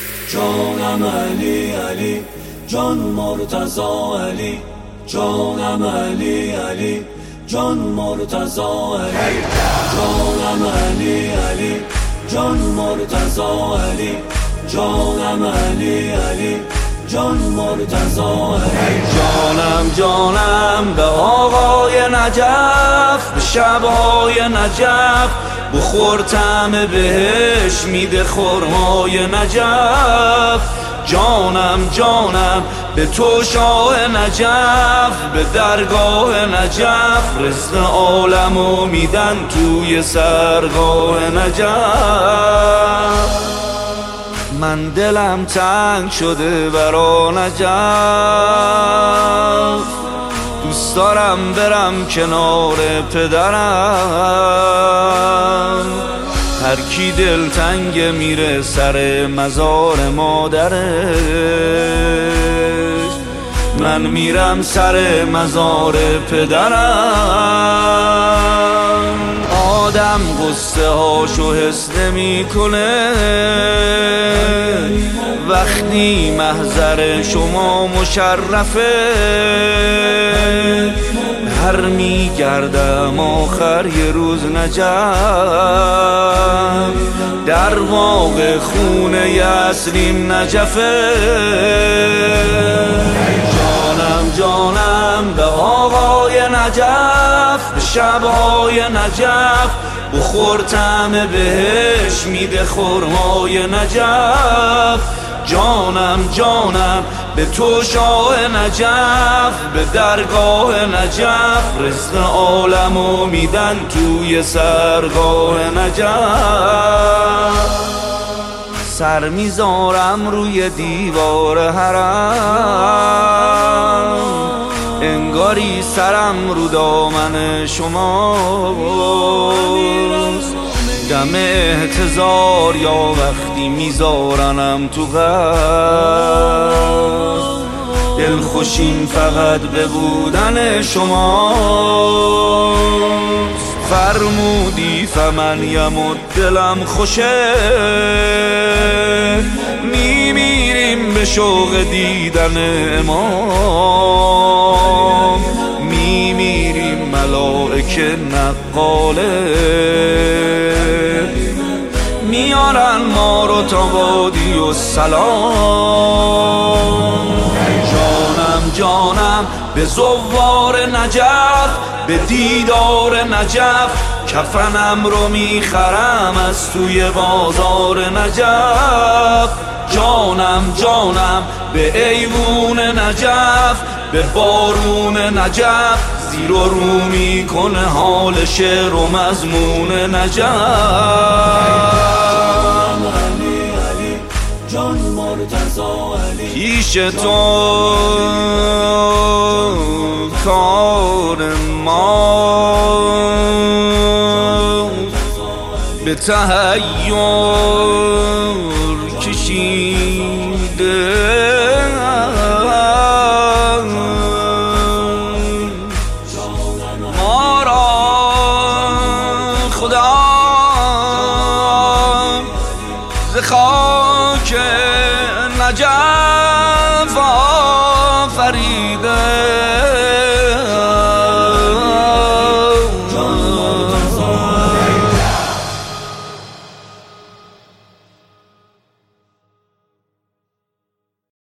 جانم علی علی جان مرتضی علی جانم علی علی جان مرتضی علی جانم علی علی جان مرتضی علی جانم علی علی جان مرتضی علی جانم به آقای نجف به شبای نجف بخور طعم بهش میده خرمای نجف جانم به تو شاه نجف به درگاه نجف رزق عالمو میدن توی سرگاه نجف من دلم تنگ شده برا نجف دوست دارم برم کنار پدرم هر کی دل تنگ میره سر مزار مادرش من میرم سر مزار پدرم آدم قصه هاشو حس نمی کنه وقتی محضر شما مشرفه هر میگردم آخر یه روز نجف در واقع خونه یسریم نجفه جانم به آقای نجف به شبهای نجف بخور طعم بهش میده خرمای نجف جانم به تو شاه نجف به درگاه نجف رزق عالمو میدن توی سرگاه نجف سر میذارم روی دیوار حرم انگاری سرم رو دامن شماست دم احتضار یا وقتی میذارنم تو قلب دل خوشیم فقط به بودن شماست فرمودی فمن یمد دلم خوشه میمیریم به شوق دیدن امام میمیریم ملائکه نقاله میارن ما رو تا وادی و سلام جانم به زوار نجف به دیدار نجف کفنم رو میخرم از توی بازار نجف جانم به ایوون نجف به بارون نجف زیر و رو میکنه حال شعر و مضمون نجف جان مرتضی علی پیش تو کار ما به تحیر کشیده ما را خدا ز خاک نجف آفریده